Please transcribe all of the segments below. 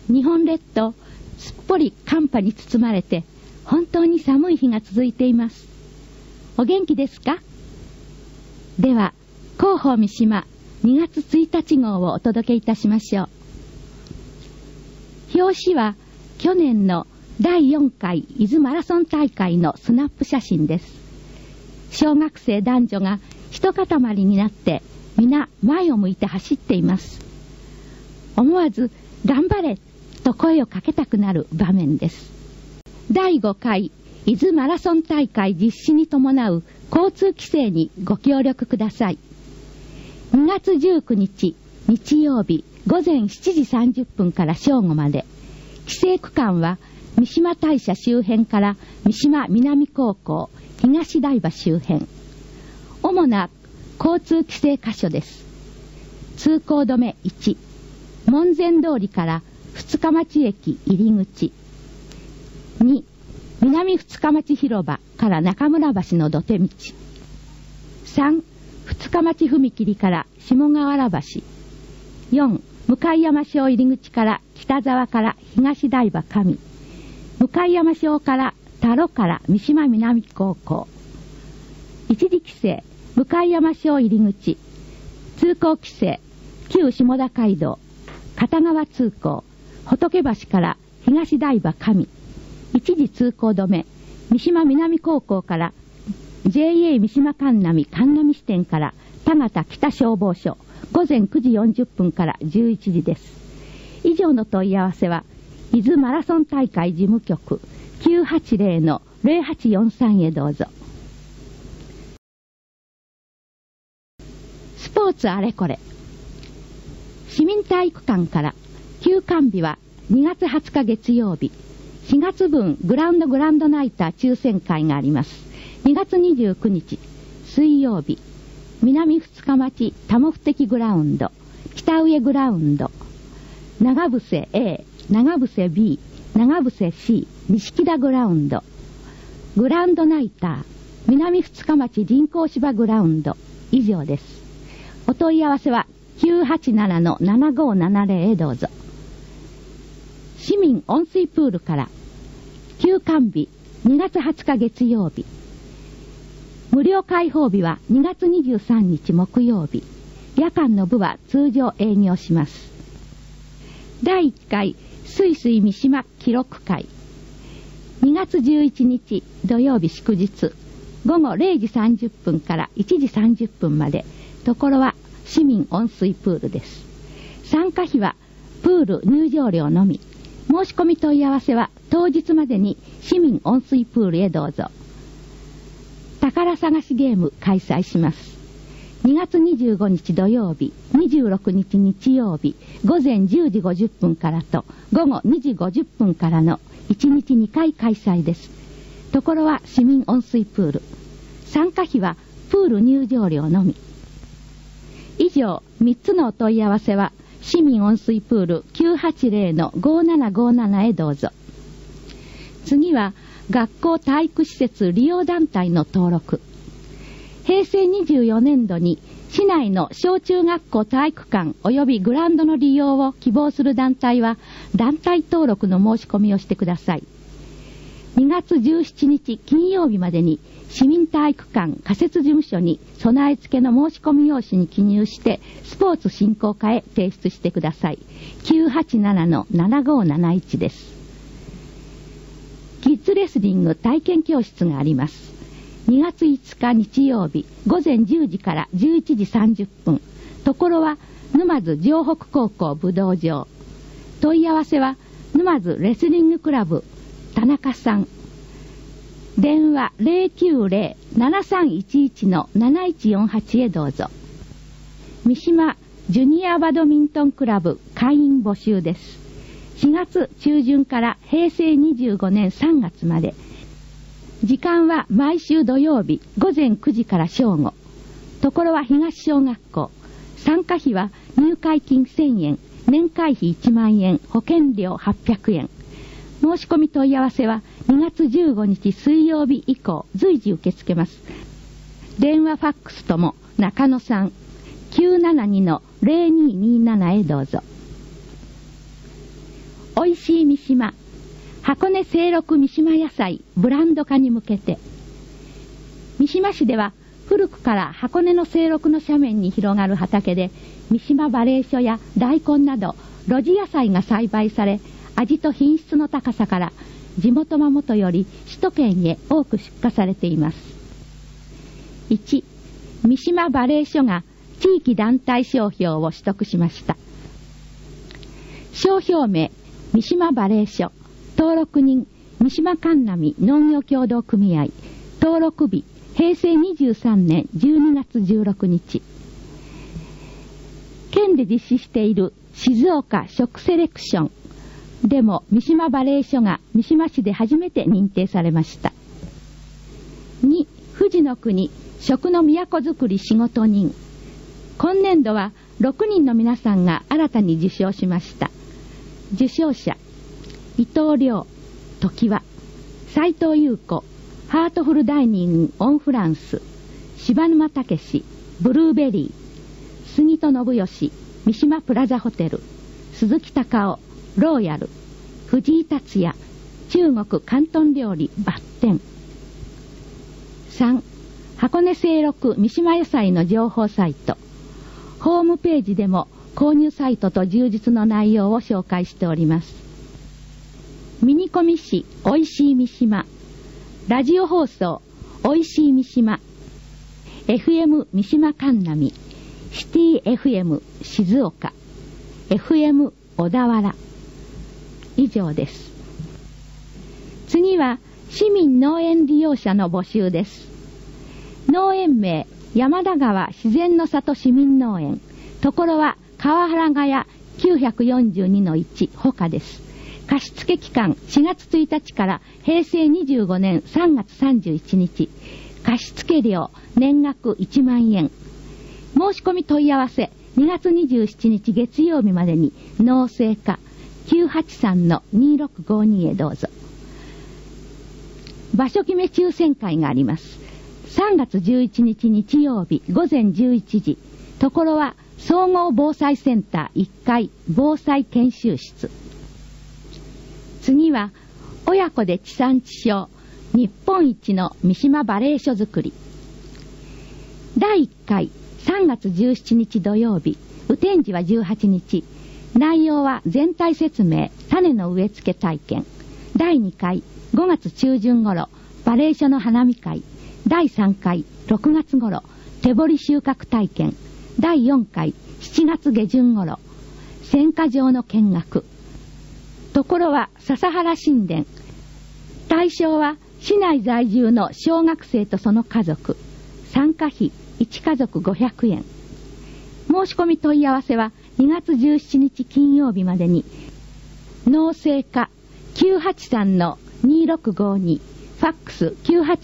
日本列島すっぽり寒波に包まれて本当に寒い日が続いています。お元気ですか？では広報三島2月1日号をお届けいたしましょう。表紙は去年の第4回伊豆マラソン大会のスナップ写真です。小学生男女が一塊になって皆前を向いて走っています。思わず頑張れと声をかけたくなる場面です。第5回伊豆マラソン大会実施に伴う交通規制にご協力ください。2月19日日曜日午前7時30分から正午まで、規制区間は三島大社周辺から三島南高校東台場周辺。主な交通規制箇所です。通行止め1、門前通りから二日町駅入り口。2、南二日町広場から中村橋の土手道。3、二日町踏切から下河原橋。4、向山小入り口から北沢から東台場上。向山小から田呂から三島南高校。一時規制向山小入り口。通行規制旧下田街道片側通行仏橋から東台場上。一時通行止め三島南高校から JA 三島神波支店から田形北消防署午前9時40分から11時です。以上の問い合わせは伊豆マラソン大会事務局 980-0843 へどうぞ。スポーツあれこれ。市民体育館から休館日は2月20日月曜日、4月分グランドナイター抽選会があります。2月29日水曜日、南二日町多目的グラウンド、北上グラウンド、長伏 A、長伏 B、長伏 C、錦田グラウンド、グランドナイター、南二日町人工芝グラウンド、以上です。お問い合わせは 987-7570 へどうぞ。市民温水プールから休館日2月20日月曜日、無料開放日は2月23日木曜日、夜間の部は通常営業します。第1回すいすい三島記録会、2月11日土曜日祝日、午後0時30分から1時30分まで、ところは市民温水プールです。参加費はプール入場料のみ。申し込み問い合わせは当日までに市民温水プールへどうぞ。宝探しゲーム開催します。2月25日土曜日、26日日曜日、午前10時50分からと午後2時50分からの1日2回開催です。ところは市民温水プール。参加費はプール入場料のみ。以上3つのお問い合わせは市民温水プール 980-5757 へどうぞ。次は学校体育施設利用団体の登録。平成24年度に市内の小中学校体育館及びグラウンドの利用を希望する団体は団体登録の申し込みをしてください。2月17日金曜日までに市民体育館仮設事務所に備え付けの申し込み用紙に記入してスポーツ振興課へ提出してください。 987-7571 です。キッズレスリング体験教室があります。2月5日日曜日午前10時から11時30分、ところは沼津城北高校武道場。問い合わせは沼津レスリングクラブ田中さん。電話 090-7311-7148 へどうぞ。三島ジュニアバドミントンクラブ会員募集です。4月中旬から平成25年3月まで。時間は毎週土曜日午前9時から正午。ところは東小学校。参加費は入会金1000円、年会費1万円、保険料800円。申し込み問い合わせは2月15日水曜日以降随時受け付けます。電話ファックスとも中野さん 972-0227 へどうぞ。おいしい三島箱根清六三島野菜ブランド化に向けて、三島市では古くから箱根の清六の斜面に広がる畑で三島馬鈴薯や大根など露地野菜が栽培され、味と品質の高さから地元間元より首都圏へ多く出荷されています。1、三島馬鈴薯が地域団体商標を取得しました。商標名三島馬鈴薯、登録人三島神波農業協同組合、登録日平成23年12月16日。県で実施している静岡食セレクションでも三島馬鈴薯が三島市で初めて認定されました。2、富士の国食の都づくり仕事人。今年度は6人の皆さんが新たに受賞しました。受賞者、伊藤亮、常盤、斉藤優子、ハートフルダイニングオンフランス、柴沼武史、ブルーベリー、杉戸信義、三島プラザホテル、鈴木隆夫、ローヤル、藤井達也、中国広東料理バッテン。3、箱根清六三島野菜の情報サイト。ホームページでも購入サイトと充実の内容を紹介しております。ミニコミ誌おいしい三島、ラジオ放送おいしい三島、 FM 三島神波、シティ FM 静岡、 FM 小田原。以上です。次は市民農園利用者の募集です。農園名山田川自然の里市民農園、ところは川原ヶ谷942の1他です。貸付期間4月1日から平成25年3月31日。貸付料年額1万円。申し込み問い合わせ2月27日月曜日までに農政課 983-2652 へどうぞ。場所決め抽選会があります。3月11日日曜日午前11時。ところは総合防災センター1階防災研修室。次は親子で地産地消日本一の三島馬鈴薯作り。第1回3月17日土曜日、雨天時は18日。内容は全体説明、種の植え付け体験。第2回5月中旬頃馬鈴薯の花見会。第3回6月頃手掘り収穫体験。第4回7月下旬頃選果場の見学。ところは笹原神殿。対象は市内在住の小学生とその家族。参加費1家族500円。申し込み問い合わせは2月17日金曜日までに農政課 983-2652、ファックス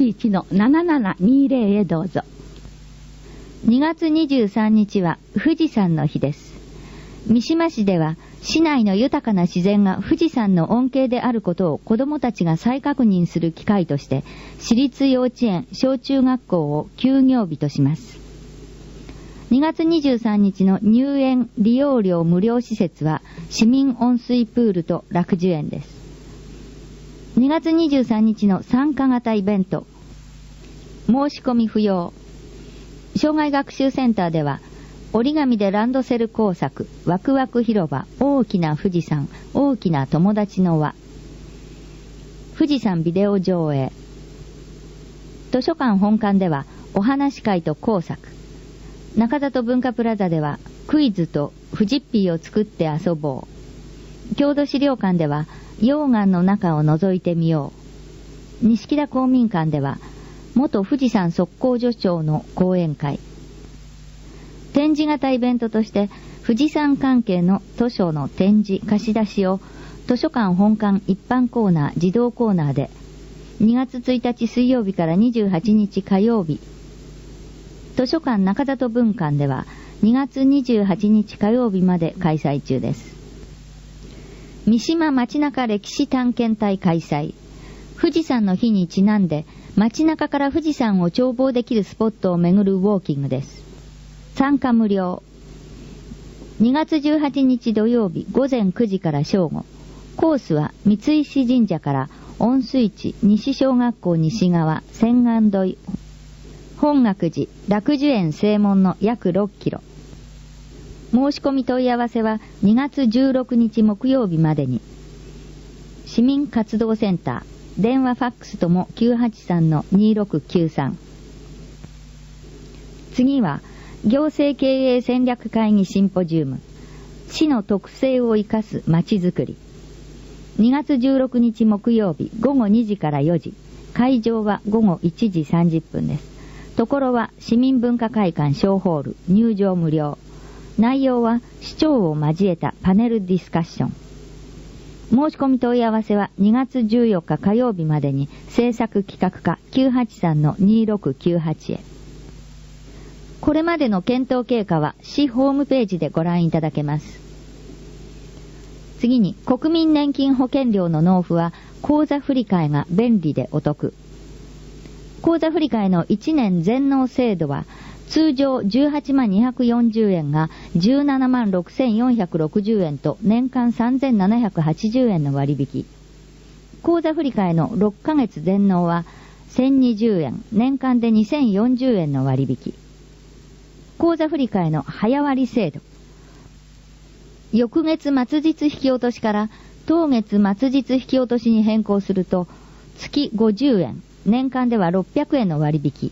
981-7720 へどうぞ。 2月23日は富士山の日です。三島市では市内の豊かな自然が富士山の恩恵であることを子どもたちが再確認する機会として市立幼稚園小中学校を休業日とします。2月23日の入園利用料無料施設は市民温水プールと楽寿園です。2月23日の参加型イベント、申し込み不要。障害学習センターでは折り紙でランドセル工作、ワクワク広場、大きな富士山、大きな友達の輪、富士山ビデオ上映。図書館本館ではお話会と工作。中里文化プラザではクイズと富士ッピーを作って遊ぼう。郷土資料館では溶岩の中を覗いてみよう。錦田公民館では元富士山測候所長の講演会。展示型イベントとして富士山関係の図書の展示貸し出しを図書館本館一般コーナー児童コーナーで2月1日水曜日から28日火曜日、図書館中里文館では2月28日火曜日まで開催中です。三島街中歴史探検隊開催。富士山の日にちなんで街中から富士山を眺望できるスポットを巡るウォーキングです。参加無料。2月18日土曜日午前9時から正午、 コースは三石神社から温水地西小学校西側千安土井本岳寺楽寿園正門の約6キロ。申し込み問い合わせは2月16日木曜日までに。市民活動センター電話ファックスとも 983-2693。次は行政経営戦略会議シンポジウム、市の特性を生かすまちづくり。2月16日木曜日午後2時から4時、会場は午後1時30分です。ところは市民文化会館小ホール、入場無料。内容は市長を交えたパネルディスカッション。申し込み問い合わせは2月14日火曜日までに制作企画課 983-2698 へ。これまでの検討経過は市ホームページでご覧いただけます。次に国民年金保険料の納付は口座振替が便利でお得。口座振替の1年全納制度は通常18万240円が17万6460円と年間3780円の割引。口座振替の6ヶ月全納は1020円、年間で2040円の割引。口座振替の早割制度。翌月末日引き落としから当月末日引き落としに変更すると月50円、年間では600円の割引。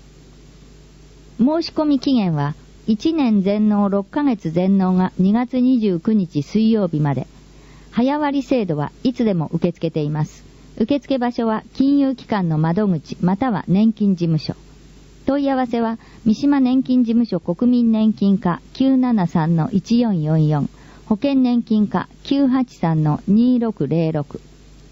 申し込み期限は1年全納6ヶ月全納が2月29日水曜日まで。早割制度はいつでも受け付けています。受付場所は金融機関の窓口または年金事務所。問い合わせは三島年金事務所国民年金課 973-1444 保険年金課 983-2606。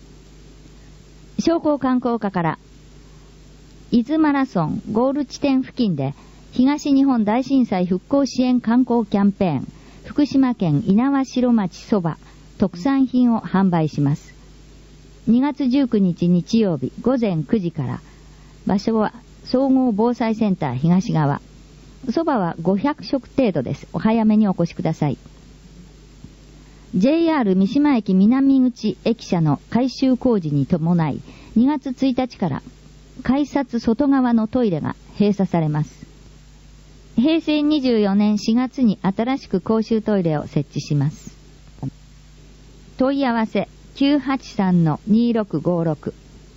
商工観光課から伊豆マラソンゴール地点付近で東日本大震災復興支援観光キャンペーン福島県猪苗代町そば特産品を販売します。2月19日日曜日午前9時から。場所は総合防災センター東側。そばは500食程度です。お早めにお越しください。JR 三島駅南口駅舎の改修工事に伴い2月1日から改札外側のトイレが閉鎖されます。平成24年4月に新しく公衆トイレを設置します。問い合わせ 983-2656。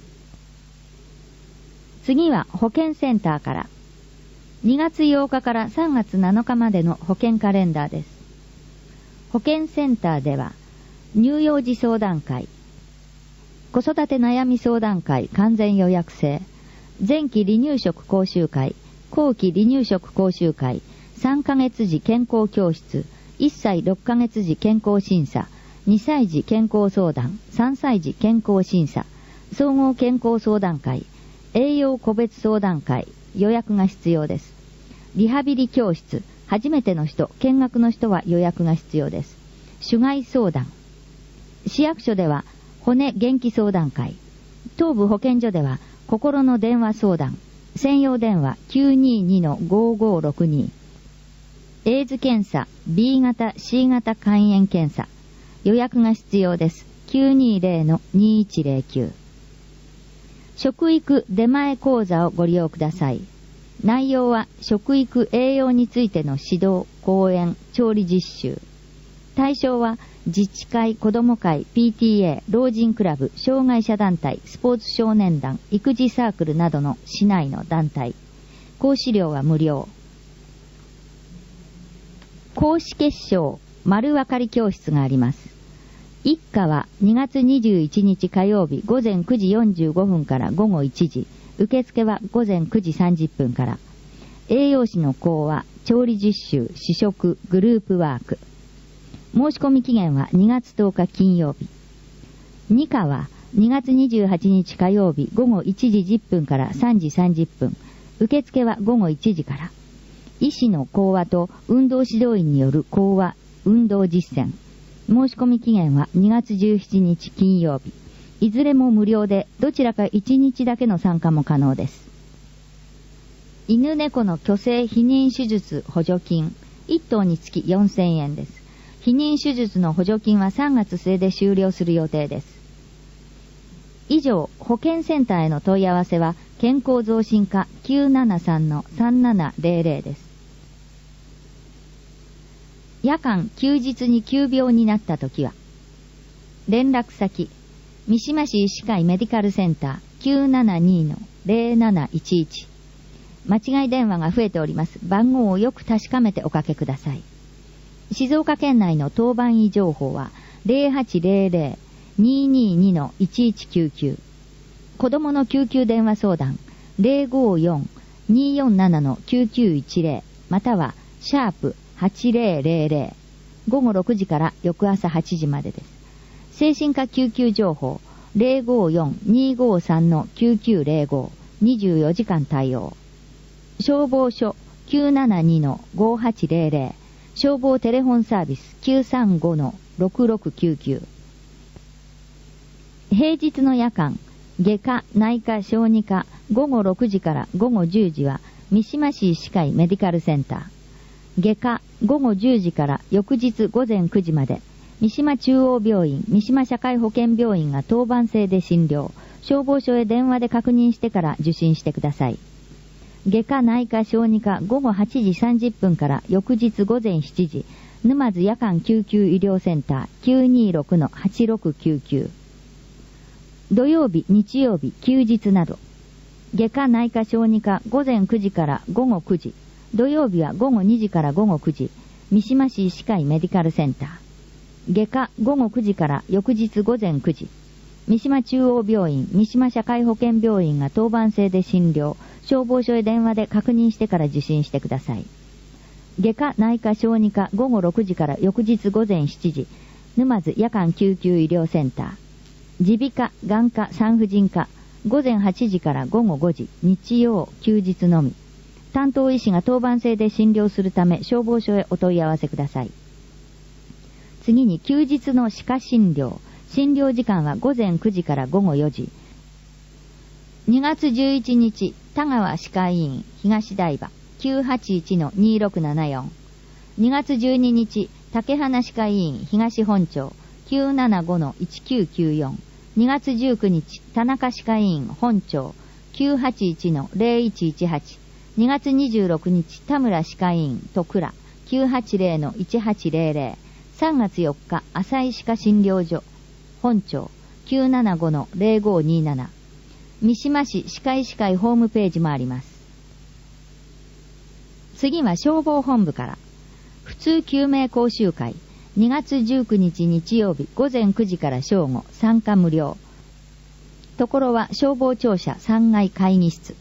次は保健センターから2月8日から3月7日までの保健カレンダーです。保健センターでは乳幼児相談会、子育て悩み相談会完全予約制、前期離乳食講習会、後期離乳食講習会、3ヶ月時健康教室、1歳6ヶ月時健康審査、2歳児健康相談、3歳児健康審査、総合健康相談会、栄養個別相談会、予約が必要です。リハビリ教室、初めての人、見学の人は予約が必要です。種害相談。市役所では骨元気相談会。東部保健所では心の電話相談。専用電話 922-5562。エイズ検査、B 型、C 型肝炎検査。予約が必要です。920-2109。食育出前講座をご利用ください。内容は食育栄養についての指導、講演、調理実習。対象は自治会、子ども会、PTA、老人クラブ、障害者団体、スポーツ少年団、育児サークルなどの市内の団体。講師料は無料。講師決勝、丸分かり教室があります。一課は2月21日火曜日午前9時45分から午後1時。受付は午前9時30分から。栄養士の講話、調理実習、試食、グループワーク。申し込み期限は2月10日金曜日。2課は2月28日火曜日午後1時10分から3時30分。受付は午後1時から。医師の講話と運動指導員による講話、運動実践。申し込み期限は2月17日金曜日。いずれも無料で、どちらか1日だけの参加も可能です。犬猫の去勢避妊手術補助金、1頭につき4000円です。 避妊手術の補助金は3月末で終了する予定です。以上、保健センターへの問い合わせは、健康増進課 973-3700 です。夜間、休日に急病になったときは、連絡先、三島市医師会メディカルセンター 972-0711。間違い電話が増えております。番号をよく確かめておかけください。静岡県内の当番医情報は 0800-222-1199。子供の救急電話相談 054-247-9910 またはシャープ8000午後6時から翌朝8時までです。精神科救急情報 054-253-9905 24時間対応。消防署 972-5800 消防テレフォンサービス 935-6699。平日の夜間、外科、内科、小児科、午後6時から午後10時は三島市医師会メディカルセンター。外科、午後10時から翌日午前9時まで、三島中央病院、三島社会保険病院が当番制で診療。消防署へ電話で確認してから受診してください。外科、内科、小児科、午後8時30分から翌日午前7時、沼津夜間救急医療センター 926-8699。土曜日、日曜日、休日など、外科、内科、小児科、午前9時から午後9時、土曜日は午後2時から午後9時、三島市医師会メディカルセンター。外科、午後9時から翌日午前9時、三島中央病院、三島社会保険病院が当番制で診療。消防署へ電話で確認してから受診してください。外科、内科、小児科、午後6時から翌日午前7時、沼津夜間救急医療センター。耳鼻科、眼科、産婦人科、午前8時から午後5時、日曜、休日のみ。担当医師が当番制で診療するため、消防署へお問い合わせください。次に、休日の歯科診療。診療時間は午前9時から午後4時。2月11日、田川歯科医院、東台場、981-2674。2月12日、竹花歯科医院、東本町、975-1994。2月19日、田中歯科医院、本町、981-0118。2月26日、田村歯科医院、戸倉、980-1800。3月4日、浅井歯科診療所、本町、975-0527。三島市歯科医師会ホームページもあります。次は消防本部から。普通救命講習会。2月19日日曜日午前9時から正午、参加無料。ところは消防庁舎3階会議室。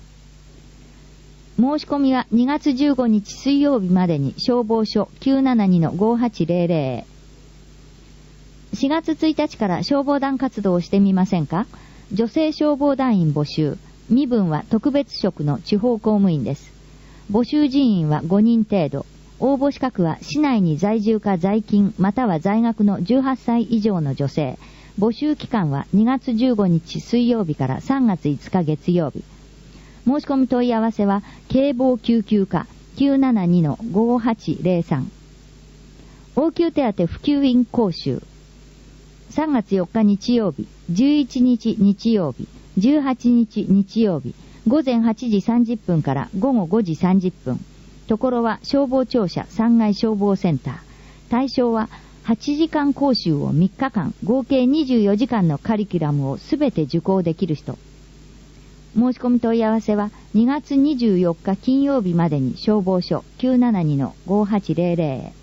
申し込みは2月15日水曜日までに消防署 972-5800 へ。4月1日から消防団活動をしてみませんか？女性消防団員募集。身分は特別職の地方公務員です。募集人員は5人程度。応募資格は市内に在住か在勤または在学の18歳以上の女性。募集期間は2月15日水曜日から3月5日月曜日。申し込み問い合わせは警防救急課 972-5803。応急手当普及員講習。3月4日日曜日、11日日曜日、18日日曜日、午前8時30分から午後5時30分。ところは消防庁舎3階消防センター。対象は8時間講習を3日間、合計24時間のカリキュラムをすべて受講できる人。申し込み問い合わせは2月24日金曜日までに消防署 972-5800 へ。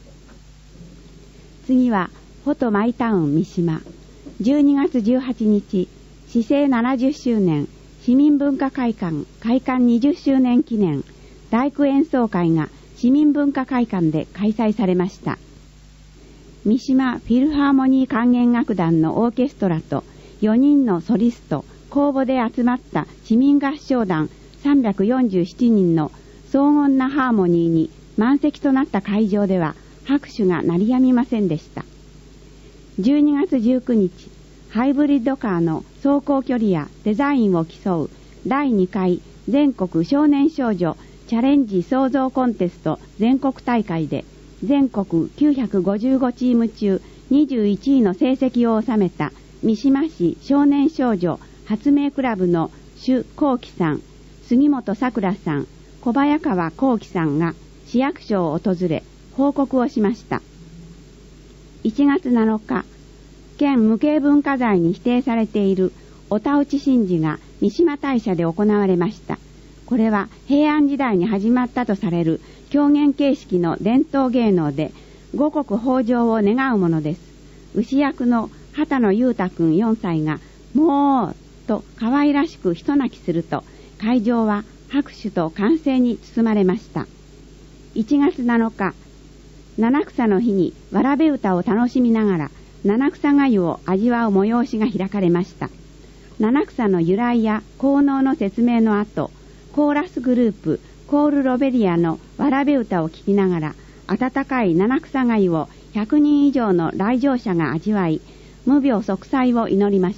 次はフォトマイタウン三島。12月18日、市政70周年市民文化会館開館20周年記念大工演奏会が市民文化会館で開催されました。三島フィルハーモニー管弦楽団のオーケストラと4人のソリスト、公募で集まった市民合唱団347人の荘厳なハーモニーに満席となった会場では拍手が鳴りやみませんでした。12月19日、ハイブリッドカーの走行距離やデザインを競う第2回全国少年少女チャレンジ創造コンテスト全国大会で全国955チーム中21位の成績を収めた三島市少年少女発明クラブの朱幸喜さん、杉本さくらさん、小早川幸喜さんが市役所を訪れ報告をしました。1月7日、県無形文化財に指定されているお田打神事が三島大社で行われました。これは平安時代に始まったとされる狂言形式の伝統芸能で五穀豊穣を願うものです。牛役の畑野裕太くん4歳がもうと可愛らしく一泣きすると会場は拍手と歓声に包まれました。1月7日、七草の日にわらべ歌を楽しみながら七草がゆを味わう催しが開かれました。七草の由来や効能の説明の後、コーラスグループコールロベリアのわらべ歌を聴きながら温かい七草がゆを100人以上の来場者が味わい、無病息災を祈りました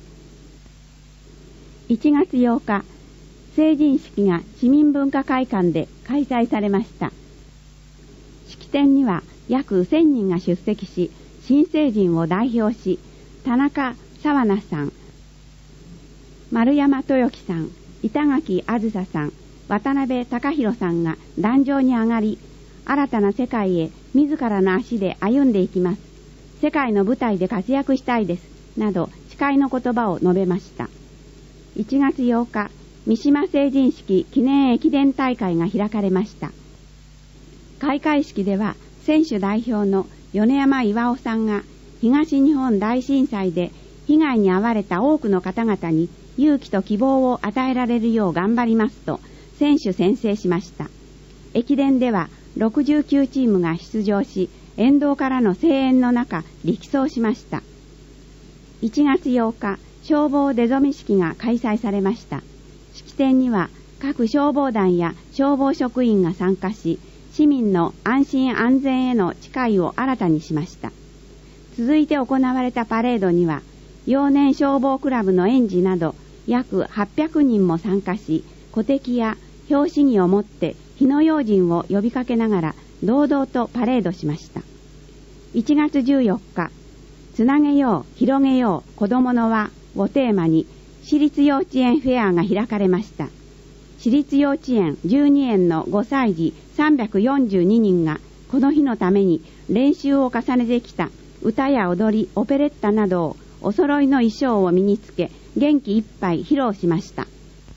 。1月8日、成人式が市民文化会館で開催されました。式典には約1000人が出席し、新成人を代表し、田中沢奈さん、丸山豊樹さん、板垣あずささん、渡辺隆弘さんが壇上に上がり、新たな世界へ自らの足で歩んでいきます。世界の舞台で活躍したいです。など誓いの言葉を述べました。1月8日、三島成人式記念駅伝大会が開かれました。開会式では選手代表の米山巌さんが東日本大震災で被害に遭われた多くの方々に勇気と希望を与えられるよう頑張りますと選手宣誓しました。駅伝では69チームが出場し、沿道からの声援の中力走しました。1月8日、消防出初式が開催されました。式典には各消防団や消防職員が参加し、市民の安心安全への誓いを新たにしました。続いて行われたパレードには、幼年消防クラブの園児など約800人も参加し、鼓笛や拍子木を持って火の用心を呼びかけながら堂々とパレードしました。1月14日、つなげよう、広げよう、子供の輪をテーマに私立幼稚園フェアが開かれました。私立幼稚園12園の5歳児342人がこの日のために練習を重ねてきた歌や踊り、オペレッタなどをお揃いの衣装を身につけ元気いっぱい披露しました。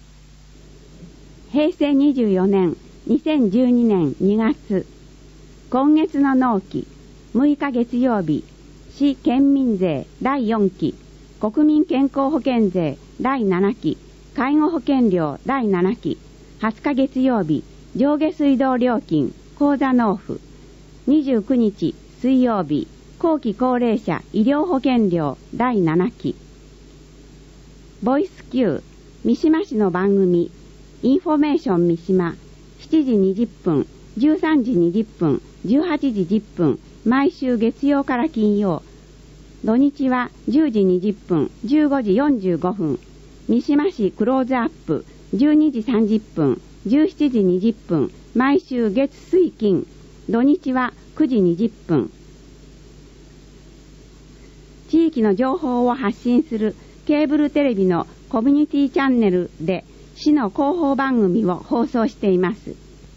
平成24年2012年2月、今月の納期6日月曜日、市県民税第4期、国民健康保険税第7期、介護保険料第7期、20日月曜日、上下水道料金口座納付、29日水曜日、後期高齢者医療保険料第7期。ボイス Q 三島市の番組インフォメーション三島、7時20分、13時20分、18時10分、毎週月曜から金曜、土日は10時20分、15時45分、三島市クローズアップ、12時30分、17時20分、毎週月水金、土日は9時20分。地域の情報を発信するケーブルテレビのコミュニティチャンネルで市の広報番組を放送しています。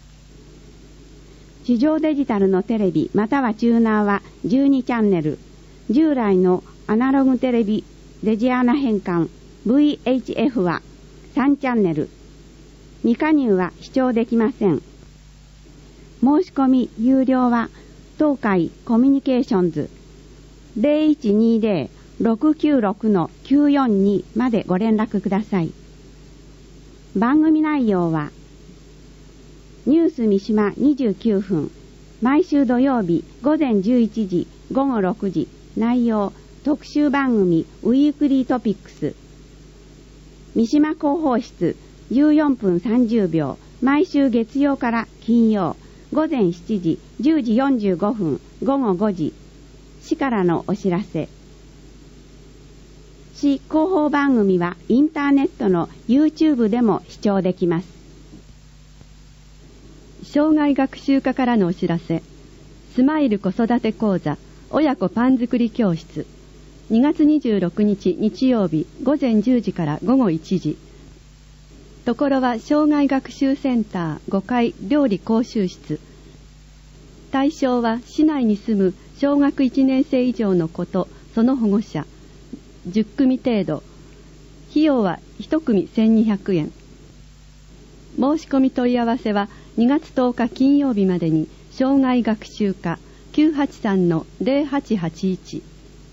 地上デジタルのテレビまたはチューナーは12チャンネル、従来のアナログテレビデジアナ変換 VHF は3チャンネル、未加入は視聴できません。申し込み有料は東海コミュニケーションズ 0120-696-942 までご連絡ください。番組内容はニュース三島29分、毎週土曜日午前11時午後6時、内容特集番組ウィークリートピックス、三島広報室14分30秒、毎週月曜から金曜午前7時10時45分午後5時、市からのお知らせ。市広報番組はインターネットの YouTube でも視聴できます。 障害学習課からのお知らせ。 スマイル子育て講座親子パン作り教室、2月26日日曜日午前10時から午後1時。ところは障害学習センター5階料理講習室。対象は市内に住む小学1年生以上の子とその保護者10組程度。費用は1組1200円。申し込み問い合わせは2月10日金曜日までに障害学習課 983-0881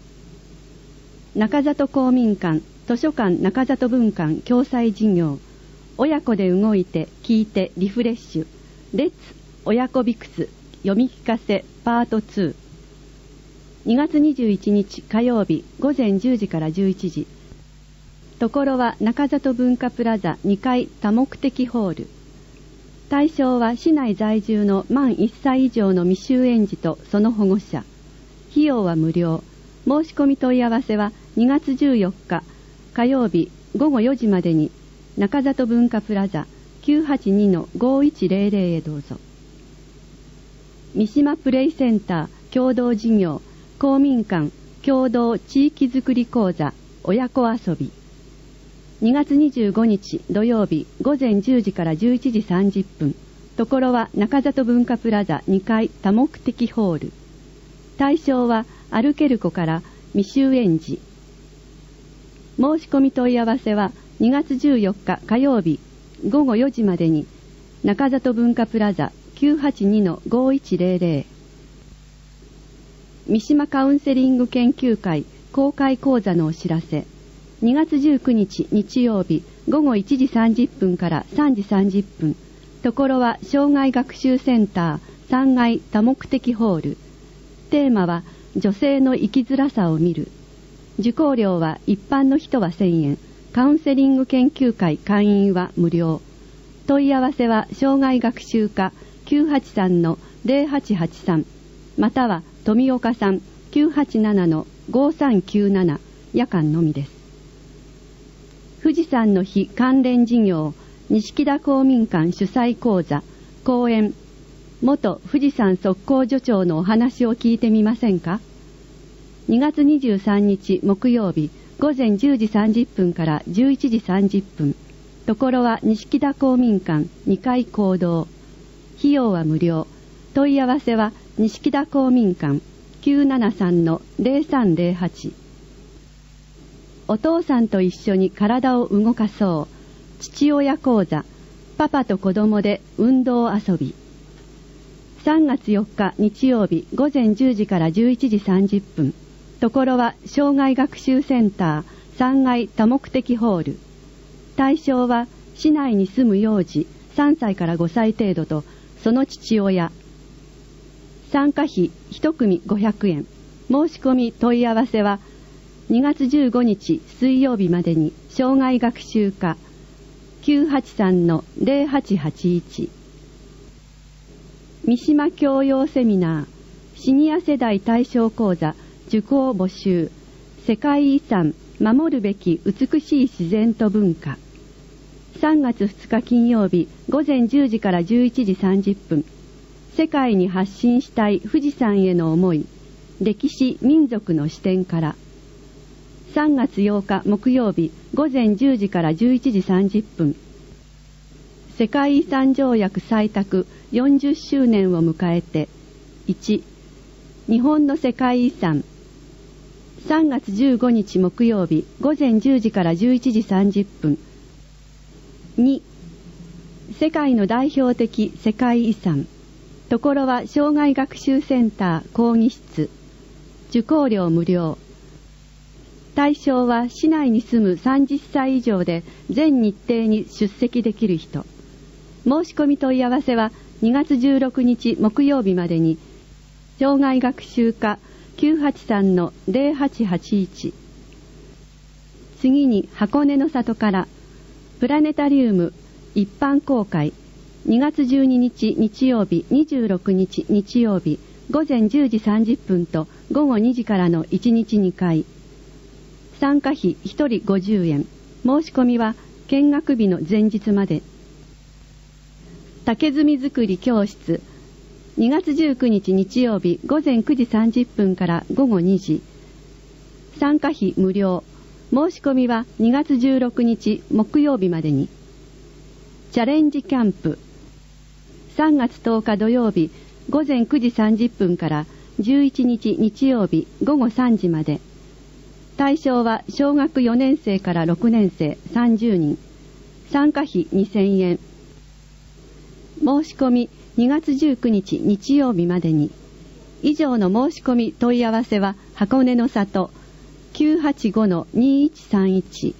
中里公民館図書館中里文館共催事業親子で動いて聞いてリフレッシュレッツ親子ビクス読み聞かせパート2。2月21日火曜日午前10時から11時。ところは中里文化プラザ2階多目的ホール。対象は市内在住の満1歳以上の未就園児とその保護者。費用は無料。申し込み問い合わせは2月14日火曜日午後4時までに中里文化プラザ 982-5100 へどうぞ。三島プレイセンター共同事業公民館共同地域づくり講座親子遊び。2月25日土曜日午前10時から11時30分。ところは中里文化プラザ2階多目的ホール。対象は歩ける子から未就園児。申し込み問い合わせは2月14日火曜日午後4時までに中里文化プラザ 982-5100 三島カウンセリング研究会公開講座のお知らせ。2月19日日曜日午後1時30分から3時30分。ところは障害学習センター3階多目的ホール。テーマは女性の生きづらさを見る。受講料は一般の人は1000円。カウンセリング研究会会員は無料。問い合わせは障害学習課 983-0883 または富岡さん 987-5397 夜間のみです。富士山の日関連事業錦田公民館主催講座講演元富士山測候所長のお話を聞いてみませんか。2月23日木曜日午前10時30分から11時30分。ところは錦田公民館2階講堂。費用は無料。問い合わせは錦田公民館 973-0308。お父さんと一緒に体を動かそう。父親講座パパと子供で運動遊び。3月4日日曜日午前10時から11時30分。ところは障害学習センター3階多目的ホール。対象は市内に住む幼児3歳から5歳程度とその父親。参加費1組500円。申し込み問い合わせは2月15日水曜日までに障害学習課 983-0881 三島教養セミナーシニア世代対象講座受講募集世界遺産守るべき美しい自然と文化。3月2日金曜日午前10時から11時30分。世界に発信したい富士山への思い歴史民族の視点から。3月8日木曜日午前10時から11時30分。世界遺産条約採択40周年を迎えて1日本の世界遺産。3月15日木曜日午前10時から11時30分。2世界の代表的世界遺産。ところは障害学習センター講義室。受講料無料。対象は市内に住む30歳以上で全日程に出席できる人。申し込み問い合わせは2月16日木曜日までに障害学習課 983-0881。次に箱根の里からプラネタリウム一般公開。2月12日日曜日26日日曜日午前10時30分と午後2時からの1日2回。参加費1人50円。申し込みは見学日の前日まで。竹炭作り教室 2月19日日曜日午前9時30分から午後2時。参加費無料。申し込みは2月16日木曜日までに。チャレンジキャンプ。3月10日土曜日午前9時30分から11日日曜日午後3時まで。対象は小学4年生から6年生30人。参加費2000円。申し込み2月19日日曜日までに。以上の申し込み問い合わせは箱根の里 985-2131。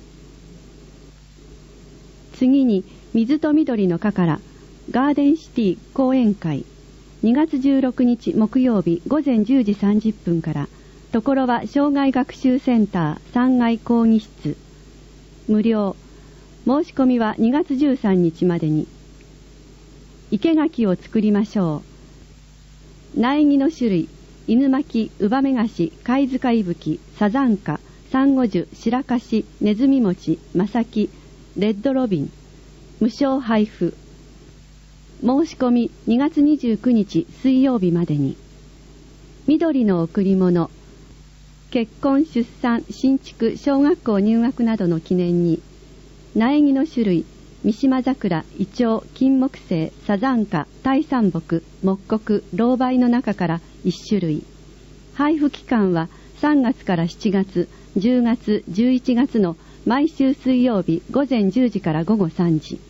次に水と緑の課からガーデンシティ講演会。2月16日木曜日午前10時30分から。ところは障害学習センター3階講義室。無料。申し込みは2月13日までに。生垣を作りましょう。苗木の種類、犬巻き、ウバメガシ、貝塚いぶき、サザンカ、サンゴジュ、白樫、ネズミ餅、マサキ、レッドロビン。無償配布。申し込み2月29日水曜日までに。緑の贈り物。結婚、出産、新築、小学校入学などの記念に、苗木の種類、三島桜、イチョウ、金木犀、サザンカ、大山木、木穀、老梅の中から1種類。配布期間は3月から7月、10月、11月の毎週水曜日午前10時から午後3時。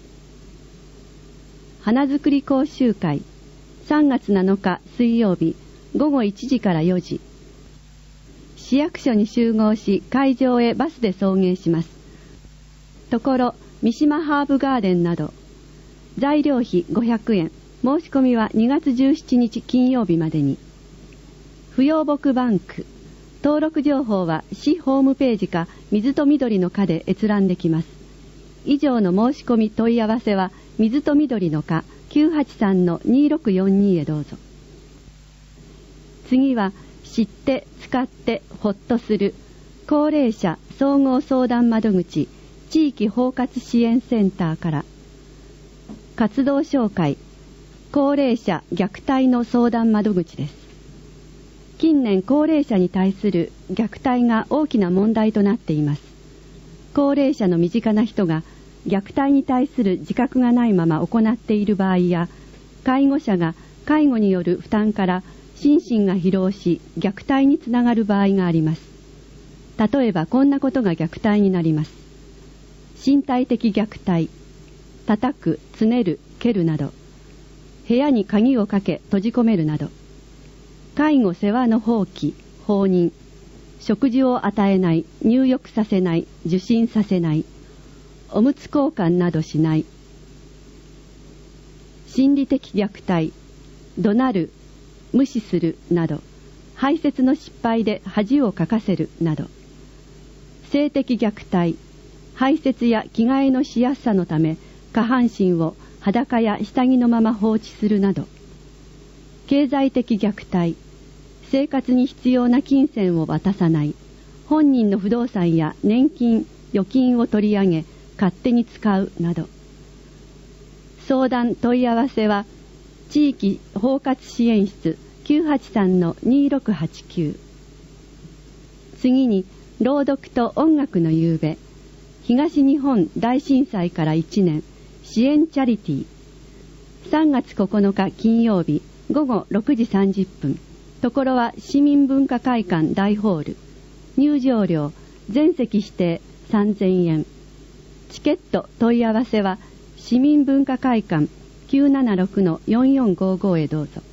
花作り講習会。3月7日水曜日午後1時から4時。市役所に集合し会場へバスで送迎します。ところ三島ハーブガーデンなど。材料費500円。申し込みは2月17日金曜日までに。不要木バンク。登録情報は市ホームページか水と緑の課で閲覧できます。以上の申し込み問い合わせは水と緑の課 983-2642 へどうぞ。次は知って使ってほっとする高齢者総合相談窓口地域包括支援センターから活動紹介。高齢者虐待の相談窓口です。近年高齢者に対する虐待が大きな問題となっています。高齢者の身近な人が虐待に対する自覚がないまま行っている場合や、介護者が介護による負担から心身が疲労し虐待につながる場合があります。例えばこんなことが虐待になります。身体的虐待、叩く、つねる、蹴るなど、部屋に鍵をかけ閉じ込めるなど、介護世話の放棄、放任、食事を与えない、入浴させない、受診させない、おむつ交換などしない、心理的虐待、怒鳴る、無視するなど、排泄の失敗で恥をかかせるなど、性的虐待、排泄や着替えのしやすさのため下半身を裸や下着のまま放置するなど、経済的虐待、生活に必要な金銭を渡さない、本人の不動産や年金、預金を取り上げ勝手に使うなど。相談問い合わせは地域包括支援室 983-2689。 次に朗読と音楽の夕べ。東日本大震災から1年支援チャリティー。3月9日金曜日午後6時30分。ところは市民文化会館大ホール。入場料全席指定3000円。チケット問い合わせは市民文化会館 976-4455 へどうぞ。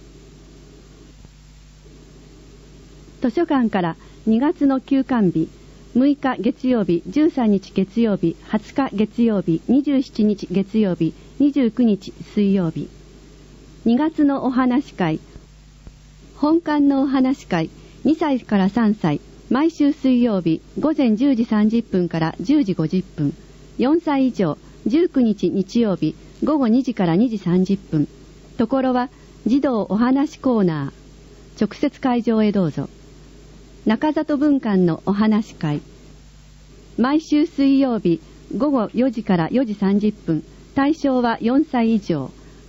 図書館から2月の休館日6日月曜日、13日月曜日、20日月曜日、27日月曜日、29日水曜日。2月のお話会。本館のお話会、2歳から3歳、毎週水曜日、午前10時30分から10時50分。4歳以上、19日日曜日、午後2時から2時30分。ところは、児童お話コーナー。直接会場へどうぞ。中里文館のお話会。毎週水曜日午後4時から4時30分。対象は4歳以上。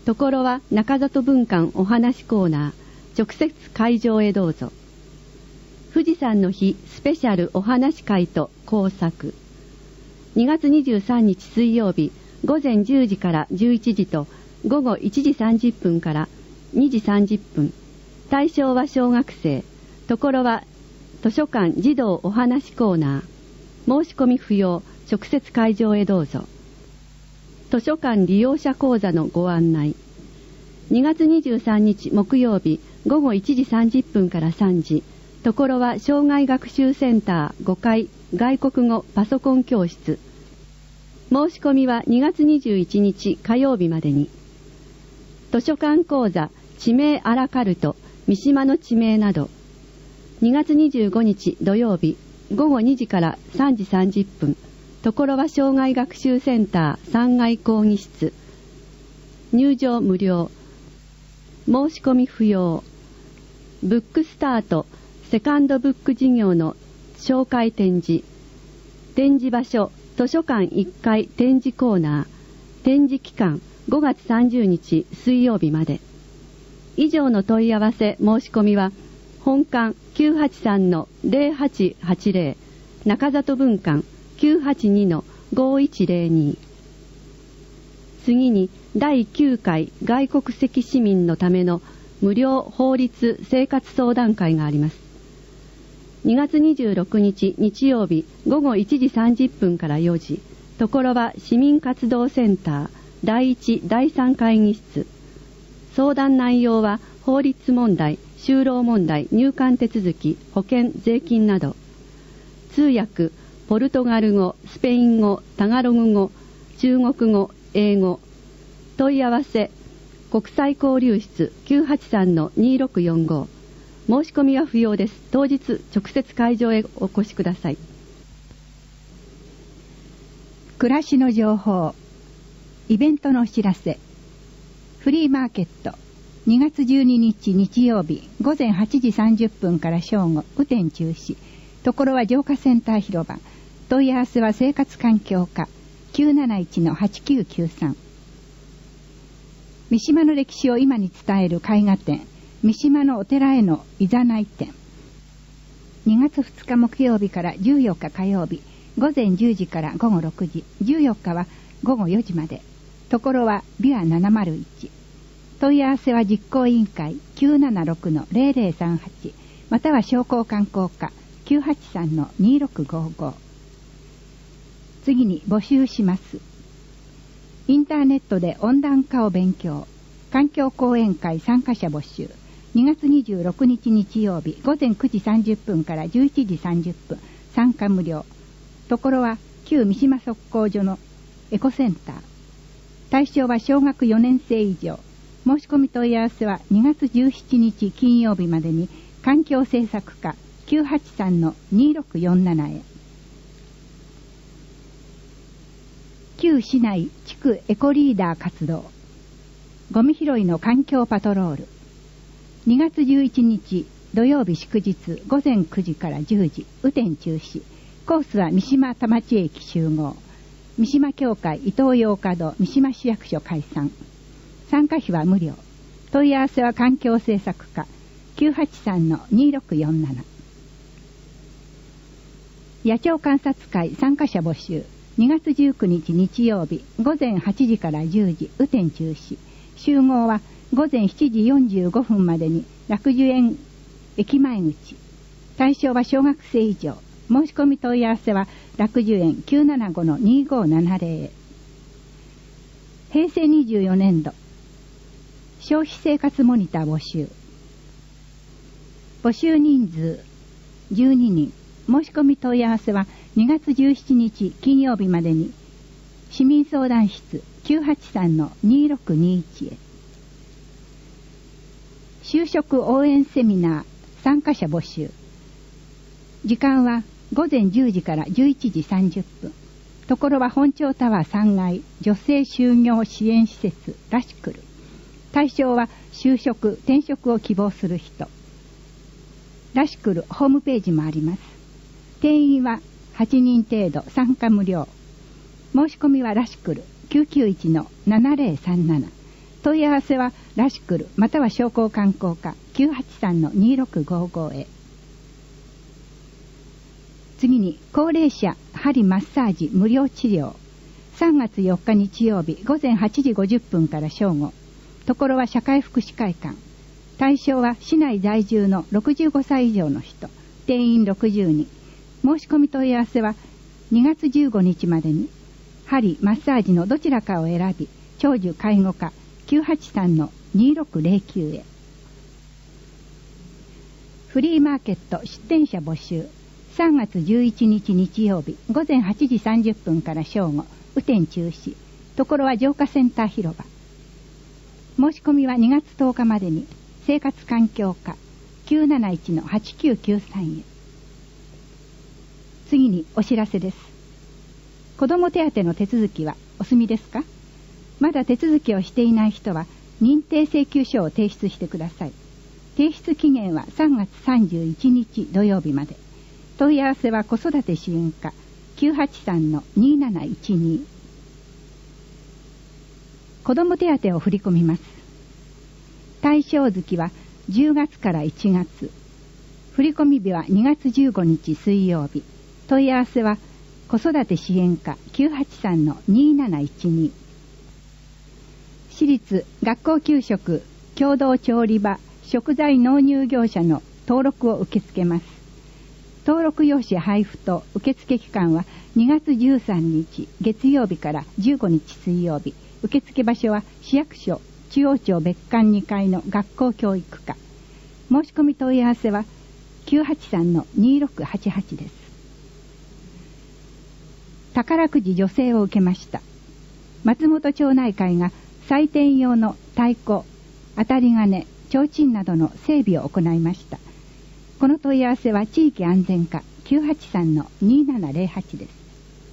ところは中里文館お話コーナー、直接会場へどうぞ。富士山の日スペシャルお話会と工作。2月23日水曜日、午前10時から11時と午後1時30分から2時30分。対象は小学生。ところは図書館児童お話コーナー。申し込み不要。直接会場へどうぞ。図書館利用者講座のご案内。2月23日木曜日、午後1時30分から3時。ところは障害学習センター5階外国語パソコン教室。申し込みは2月21日火曜日までに。図書館講座地名アラカルト三島の地名など。2月25日土曜日、午後2時から3時30分。ところは障害学習センター3階講義室。入場無料。申し込み不要。ブックスタートセカンドブック事業の紹介展示。展示場所図書館1階展示コーナー。展示期間5月30日水曜日まで。以上の問い合わせ申し込みは本館 983-0880 中里文館 982-5102。次に第9回外国籍市民のための無料法律生活相談会があります。2月26日日曜日午後1時30分から4時。ところは市民活動センター第1第3会議室。相談内容は法律問題、就労問題、入管手続き、保険、税金など。通訳、ポルトガル語、スペイン語、タガログ語、中国語、英語。問い合わせ、国際交流室 983-2645。申し込みは不要です。当日直接会場へお越しください。 暮らしの情報、イベントのお知らせ。フリーマーケット2月12日日曜日午前8時30分から正午、雨天中止。ところは浄化センター広場。問い合わせは生活環境課 971-8993。三島の歴史を今に伝える絵画展、三島のお寺へのいざない展。2月2日木曜日から14日火曜日、午前10時から午後6時、14日は午後4時まで。ところはビア701。問い合わせは実行委員会 976-0038 または商工観光課 983-2655。次に募集します。インターネットで温暖化を勉強、環境講演会参加者募集。2月26日日曜日午前9時30分から11時30分、参加無料。ところは旧三島測候所のエコセンター。対象は小学4年生以上。申し込み問い合わせは2月17日金曜日までに環境政策課 983-2647 へ。旧市内地区エコリーダー活動、ゴミ拾いの環境パトロール。2月11日土曜日祝日午前9時から10時、雨天中止。コースは三島田町駅集合。三島協会伊東洋華堂三島市役所解散。参加費は無料。問い合わせは環境政策課 983-2647。野鳥観察会参加者募集。2月19日日曜日午前8時から10時、雨天中止。集合は午前7時45分までに楽寿園駅前口。対象は小学生以上。申し込み問い合わせは楽寿園 975-2570 へ。平成24年度消費生活モニター募集。募集人数12人。申し込み問い合わせは2月17日金曜日までに市民相談室 983-2621 へ。就職応援セミナー参加者募集。時間は午前10時から11時30分。ところは本町タワー3階女性就業支援施設ラシクル。対象は就職転職を希望する人。ラシクルホームページもあります。定員は8人程度、参加無料。申し込みはラシクル 991-7037。 問い合わせはラシクルまたは商工観光課 983-2655 へ。次に高齢者針マッサージ無料治療、3月4日日曜日午前8時50分から正午。ところは社会福祉会館。対象は市内在住の65歳以上の人、定員60人。申し込み問い合わせは2月15日までに、針マッサージのどちらかを選び、長寿介護課 983-2609 へ。フリーマーケット出店者募集、3月11日日曜日午前8時30分から正午。雨天中止。ところは浄化センター広場。申し込みは2月10日までに、生活環境課 971-8993 へ。次にお知らせです。子ども手当の手続きはお済みですか？まだ手続きをしていない人は認定請求書を提出してください。提出期限は3月31日土曜日まで。問い合わせは子育て支援課 983-2712。子ども手当を振り込みます。対象月は10月から1月。振り込み日は2月15日水曜日。問い合わせは子育て支援課 983-2712。私立学校給食共同調理場食材納入業者の登録を受け付けます。登録用紙配布と受付期間は2月13日月曜日から15日水曜日。受付場所は市役所中央町別館2階の学校教育課。申し込み問い合わせは 983-2688 です。宝くじ助成を受けました。松本町内会が祭典用の太鼓、当たり金、提灯などの整備を行いました。この問い合わせは地域安全課 983-2708 です。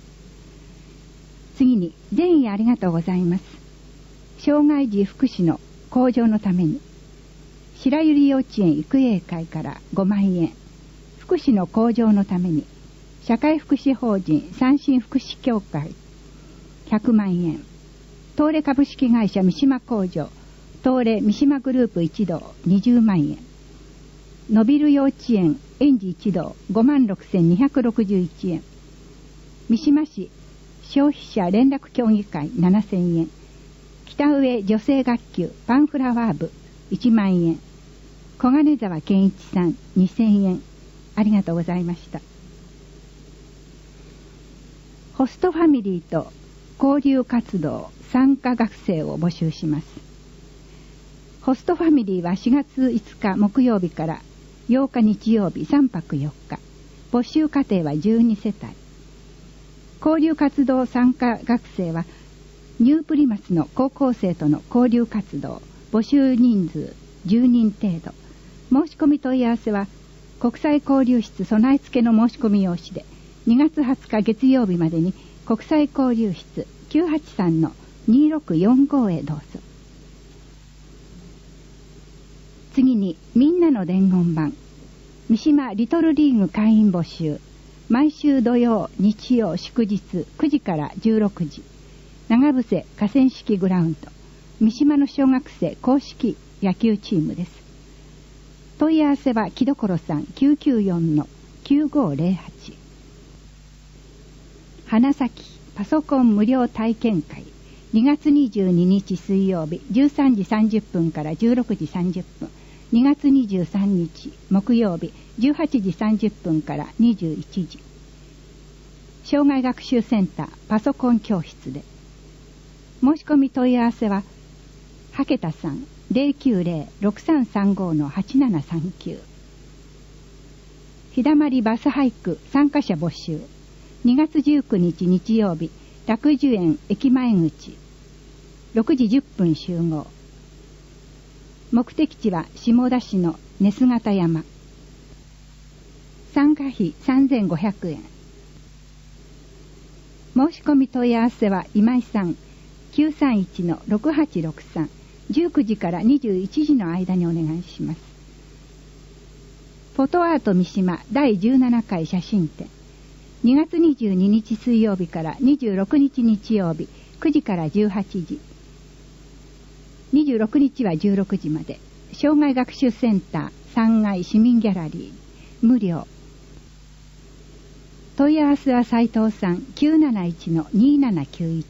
次に善意ありがとうございます。障害児福祉の向上のために白百合幼稚園育英会から5万円、福祉の向上のために社会福祉法人三振福祉協会100万円、東レ株式会社三島工場東レ三島グループ一同20万円、のびる幼稚園園児一同56,261円、三島市消費者連絡協議会7000円、北上女性学級パンフラワー部1万円、小金沢健一さん2000円、ありがとうございました。ホストファミリーと交流活動参加学生を募集します。ホストファミリーは4月5日木曜日から8日日曜日3泊4日、募集家庭は12世帯。交流活動参加学生はニュープリマスの高校生との交流活動、募集人数10人程度。申し込み問い合わせは国際交流室備え付けの申し込み用紙で2月20日月曜日までに国際交流室 983-2645 へどうぞ。次にみんなの伝言板三島リトルリーグ会員募集、毎週土曜日曜祝日9時から16時、長伏河川敷グラウンド、三島の小学生公式野球チームです。問い合わせは木所さん 994-9508。花咲パソコン無料体験会、2月22日水曜日13時30分から16時30分、2月23日木曜日18時30分から21時、障害学習センターパソコン教室で。申し込み問い合わせははけたさん 090-6335-8739。日だまりバスハイク参加者募集、2月19日日曜日楽寿園駅前口6時10分集合。目的地は下田市の根姿山。参加費3500円。申し込み問い合わせは今井さん 931-6863、19時から21時の間にお願いします。フォトアート三島第17回写真展、2月22日水曜日から26日日曜日9時から18時。 26日は16時まで。障害学習センター3階市民ギャラリー無料。問い合わせは斉藤さん 971-2791。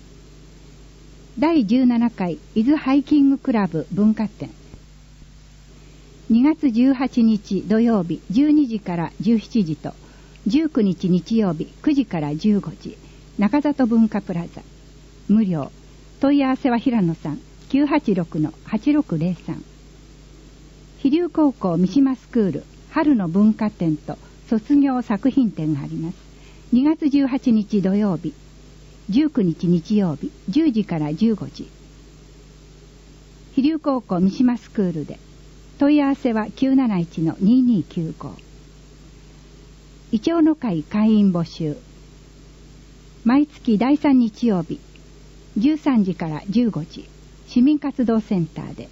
第17回伊豆ハイキングクラブ文化展。2月18日土曜日12時から17時と19日日曜日9時から15時中里文化プラザ無料。問い合わせは平野さん 986-8603。飛龍高校三島スクール春の文化展と卒業作品展があります。2月18日土曜日19日日曜日10時から15時飛龍高校三島スクールで。問い合わせは 971-2295。イチョウの会会員募集。毎月第3日曜日13時から15時市民活動センターで。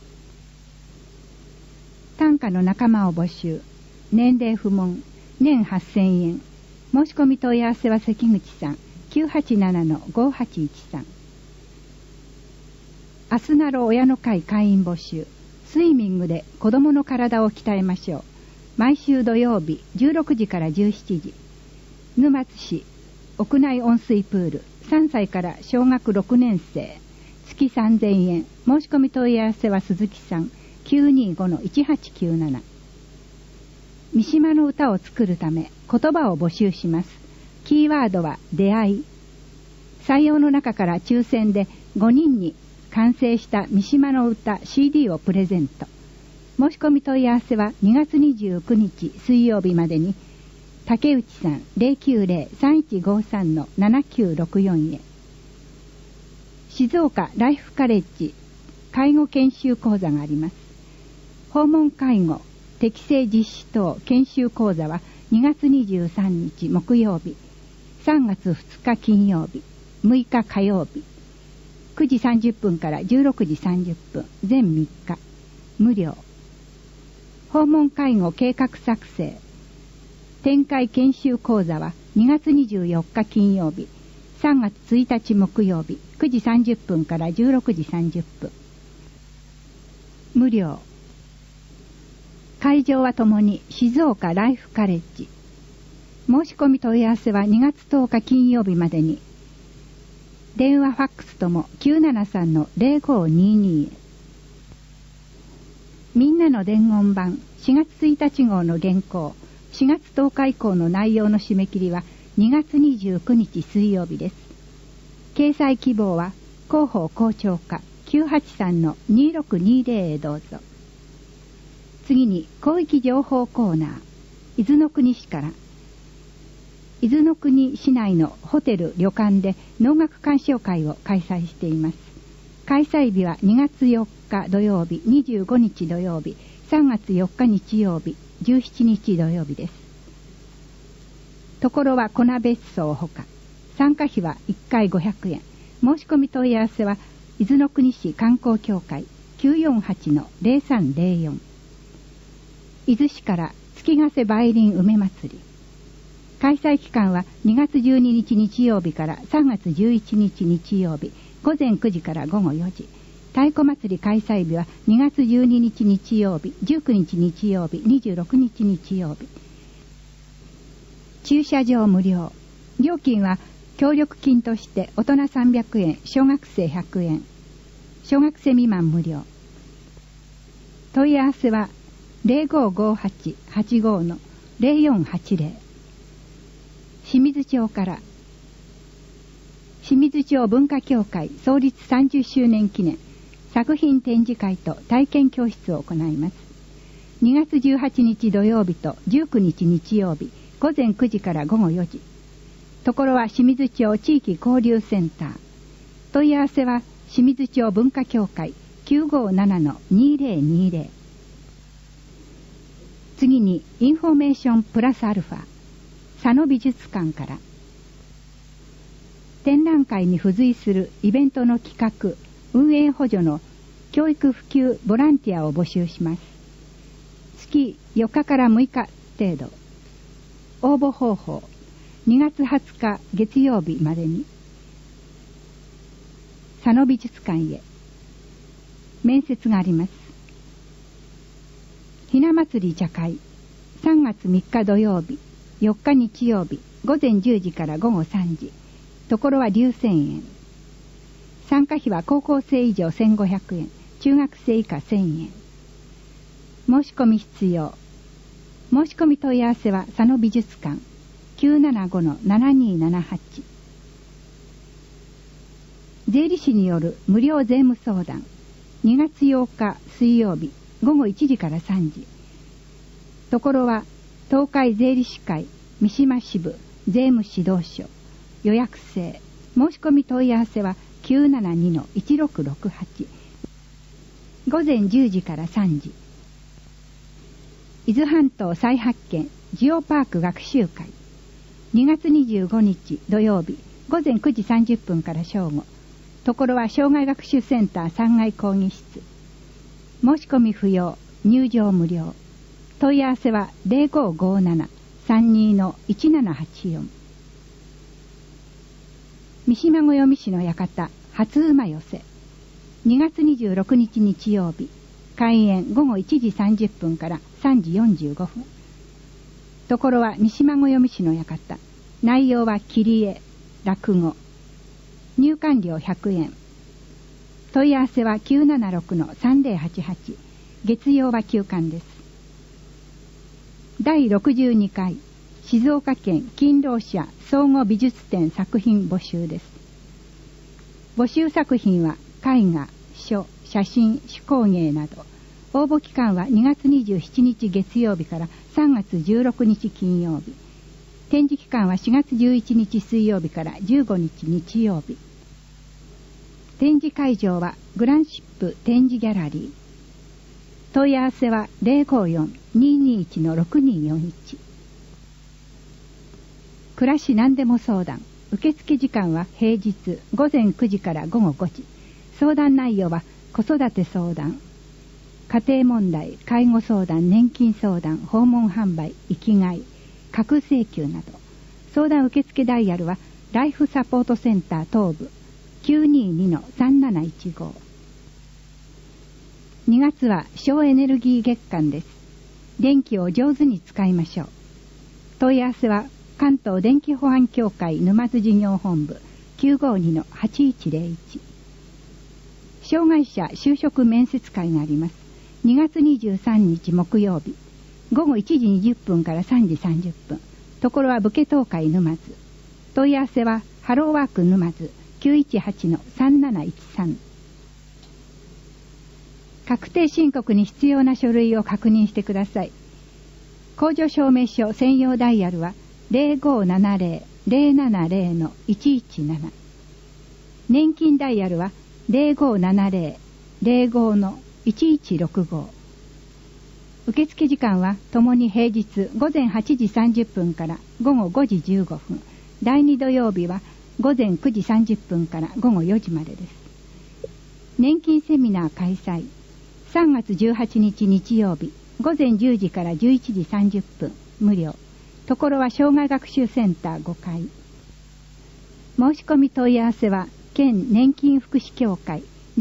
短歌の仲間を募集。年齢不問。年8000円。申し込み問い合わせは関口さん 987-5813。アスナロ親の会会員募集。スイミングで子供の体を鍛えましょう。毎週土曜日16時から17時沼津市屋内温水プール3歳から小学6年生月3000円。申し込み問い合わせは鈴木さん 925-1897。三島の歌を作るため言葉を募集します。キーワードは出会い。採用の中から抽選で5人に完成した三島の歌 CD をプレゼント。申し込み問い合わせは2月29日水曜日までに竹内さん 090-3153-7964 へ。静岡ライフカレッジ介護研修講座があります。訪問介護適正実施等研修講座は2月23日木曜日3月2日金曜日6日火曜日9時30分から16時30分全3日無料。訪問介護計画作成展開研修講座は2月24日金曜日3月1日木曜日9時30分から16時30分無料。会場はともに静岡ライフカレッジ。申し込み問い合わせは2月10日金曜日までに。電話ファックスとも 973-0522 へ。みんなの伝言版4月1日号の原稿4月10日以降の内容の締め切りは2月29日水曜日です。掲載希望は広報校長課 983-2620 へどうぞ。次に広域情報コーナー。伊豆の国市から。伊豆の国市内のホテル旅館で能楽鑑賞会を開催しています。開催日は2月4日土曜日25日土曜日3月4日日曜日17日土曜日です。ところは粉別荘ほか。参加費は1回500円。申し込み問い合わせは伊豆の国市観光協会 948-0304。伊豆市から月ヶ瀬梅林梅祭り。開催期間は2月12日日曜日から3月11日日曜日午前9時から午後4時。太鼓祭り開催日は2月12日日曜日19日日曜日26日日曜日。駐車場無料。料金は協力金として大人300円小学生100円小学生未満無料。問い合わせは 0558-85-0480。清水町から清水町文化協会創立30周年記念作品展示会と体験教室を行います。2月18日土曜日と19日日曜日午前9時から午後4時。ところは清水町地域交流センター。問い合わせは清水町文化協会 957-2020。次にインフォメーションプラスアルファ佐野美術館から。展覧会に付随するイベントの企画運営補助の教育普及ボランティアを募集します。月4日から6日程度。応募方法2月20日月曜日までに佐野美術館へ。 面接があります。ひな祭り茶会、3月3日土曜日、4日日曜日、午前10時から午後3時。ところは龍泉園。参加費は高校生以上1500円、中学生以下1000円。申し込み必要。申し込み問い合わせは佐野美術館 975-7278。税理士による無料税務相談、2月8日水曜日午後1時から3時。ところは東海税理士会三島支部税務指導所。予約制。申し込み問い合わせは 972-1668。午前10時から3時。伊豆半島再発見ジオパーク学習会、2月25日土曜日午前9時30分から正午。ところは障害学習センター3階講義室。申し込み不要、入場無料。問い合わせは 0557-32-1784。三島小読市の館初馬寄せ、2月26日日曜日、開演午後1時30分から3時45分。ところは三島小読市の館。内容は切り絵、落語。入館料100円。問い合わせは 976-3088。月曜は休館です。第62回静岡県勤労者総合美術展作品募集です。募集作品は絵画、書、写真、手工芸など。応募期間は2月27日月曜日から3月16日金曜日。展示期間は4月11日水曜日から15日日曜日。展示会場はグランシップ展示ギャラリー。問い合わせは 054-221-6241。暮らし何でも相談。受付時間は平日午前9時から午後5時。相談内容は子育て相談、家庭問題、介護相談、年金相談、訪問販売、生きがい、架空請求など。相談受付ダイヤルはライフサポートセンター東部 922-3715。2月は省エネルギー月間です。電気を上手に使いましょう。問い合わせは関東電気保安協会沼津事業本部 952-8101。障害者就職面接会があります。2月23日木曜日午後1時20分から3時30分。ところは武家東海沼津。問い合わせはハローワーク沼津 918-3713。確定申告に必要な書類を確認してください。控除証明書専用ダイヤルは 0570-070-117。年金ダイヤルは 0570-05-1165。受付時間はともに平日午前8時30分から午後5時15分。第2土曜日は午前9時30分から午後4時までです。年金セミナー開催。3月18日日曜日午前10時から11時30分無料。ところは障害学習センター5階。申し込み問い合わせは県年金福祉協会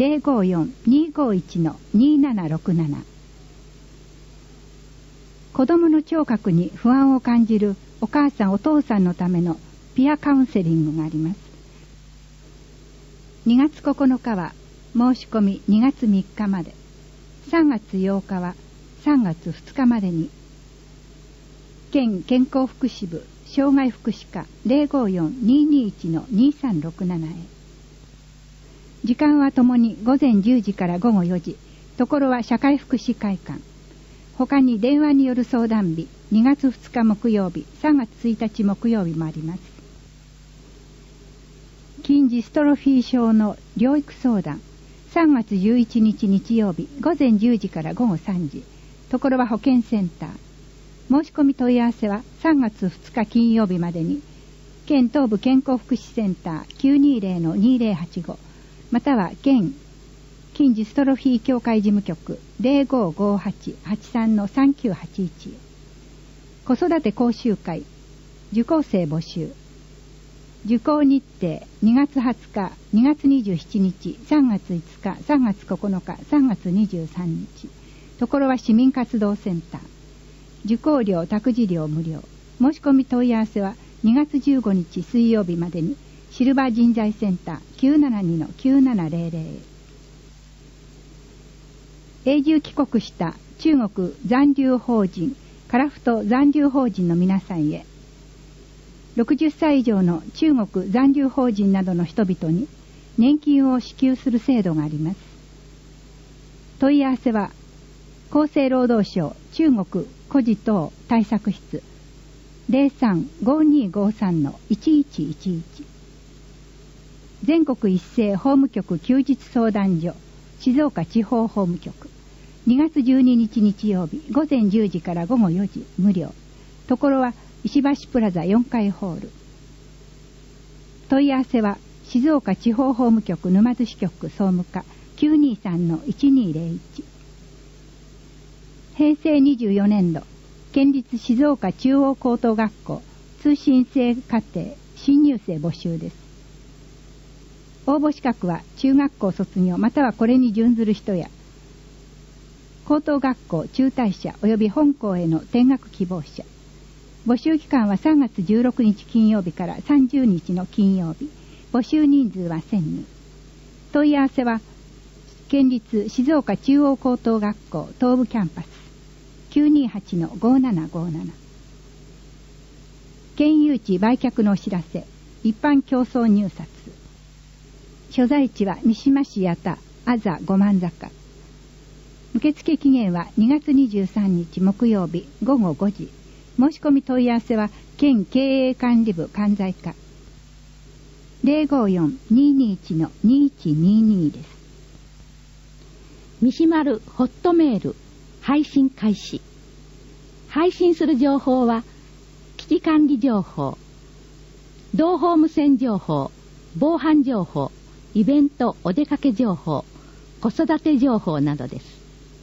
054-251-2767。子どもの聴覚に不安を感じるお母さんお父さんのためのピアカウンセリングがあります。2月9日は申し込み2月3日まで。3月8日は3月2日までに。県健康福祉部障害福祉課 054-221-2367 へ。時間はともに午前10時から午後4時。ところは社会福祉会館。他に電話による相談日2月2日木曜日3月1日木曜日もあります。筋ジストロフィー症の療育相談。3月11日日曜日午前10時から午後3時。ところは保健センター。申し込み問い合わせは3月2日金曜日までに。県東部健康福祉センター 920-2085 または県筋ジストロフィー協会事務局 0558-83-3981。子育て講習会受講生募集。 受講日程2月20日、2月27日、3月5日、3月9日、3月23日。ところは市民活動センター。受講料、託児料無料。申し込み問い合わせは2月15日水曜日までにシルバー人材センター 972-9700 へ。永住帰国した中国残留邦人、樺太残留邦人の皆さんへ、60歳以上の中国残留邦人などの人々に年金を支給する制度があります。問い合わせは厚生労働省中国孤児等対策室 03-5253-1111 全国一斉法務局休日相談所静岡地方法務局2月12日日曜日午前10時から午後4時無料。ところは石橋プラザ4階ホール。問い合わせは静岡地方法務局沼津支局総務課 923-1201。平成24年度県立静岡中央高等学校通信制課程新入生募集です。応募資格は中学校卒業またはこれに準ずる人や高等学校中退者及び本校への転学希望者。募集期間は3月16日金曜日から30日の金曜日。募集人数は1000人。問い合わせは県立静岡中央高等学校東部キャンパス 928-5757。県有地売却のお知らせ一般競争入札。所在地は三島市八田あざ五万坂。受付期限は2月23日木曜日午後5時。申し込み問い合わせは県経営管理部関西課 054-221-2122 です。 三島るホットメール配信開始。配信する情報は危機管理情報、同ホーム線情報、防犯情報、イベントお出かけ情報、子育て情報などです。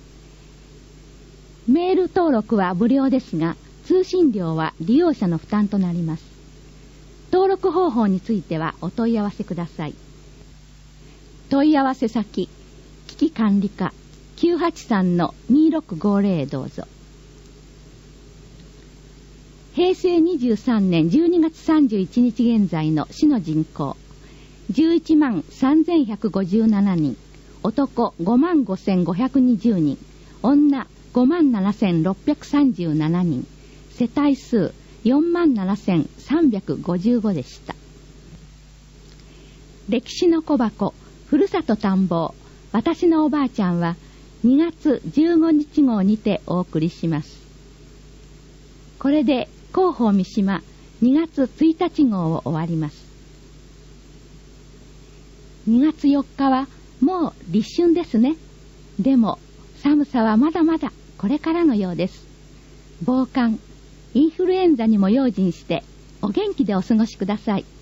メール登録は無料ですが通信料は利用者の負担となります。登録方法についてはお問い合わせください。問い合わせ先危機管理課 983-2650 へどうぞ。平成23年12月31日現在の市の人口11万3157人、男5万5520人、女5万7637人、世帯数4万7355でした。歴史の小箱ふるさと探訪私のおばあちゃんは2月15日号にてお送りします。これで広報三島2月1日号を終わります。2月4日はもう立春ですね。でも寒さはまだまだこれからのようです。防寒、インフルエンザにも用心してお元気でお過ごしください。